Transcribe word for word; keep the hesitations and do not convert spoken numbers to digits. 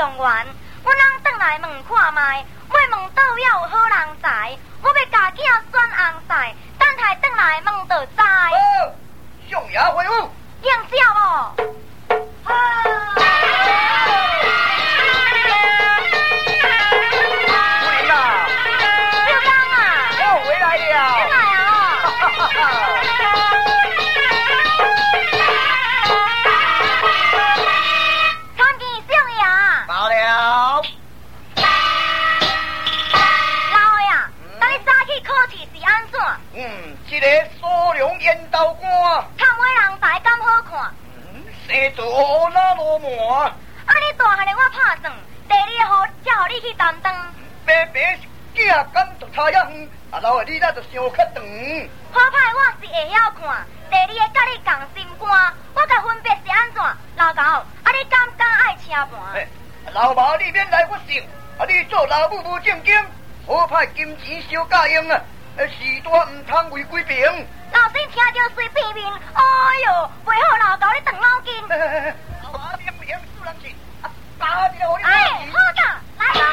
状元，阮人转来问看卖，要问倒也有好人在，我要家囝选红婿，等下转来问就知。 好，上爷回府。 应召无？ 夫人啊， 小刚啊， 我回来了。 回来啊！ 哈哈哈。 参见少爷。 到了。 老爷，等你早起考试是安怎？ 嗯，这个苏良烟斗官， 探尾人才敢好看？ 生做哪罗满？ 啊，你大汉的我拍算，第二个号才互你去担当。 白白囝敢读差遐远，啊老的你那就想较长。 好歹我是会晓看，第二个甲你共心肝，我甲分别是安怎？老高，啊你敢敢爱车盘？ 老爸你免来我姓，啊你做老母无正经，好歹金钱小假用啊，事大唔通违规平。 老身听着随便面，哎哟，袂好老高你动脑筋。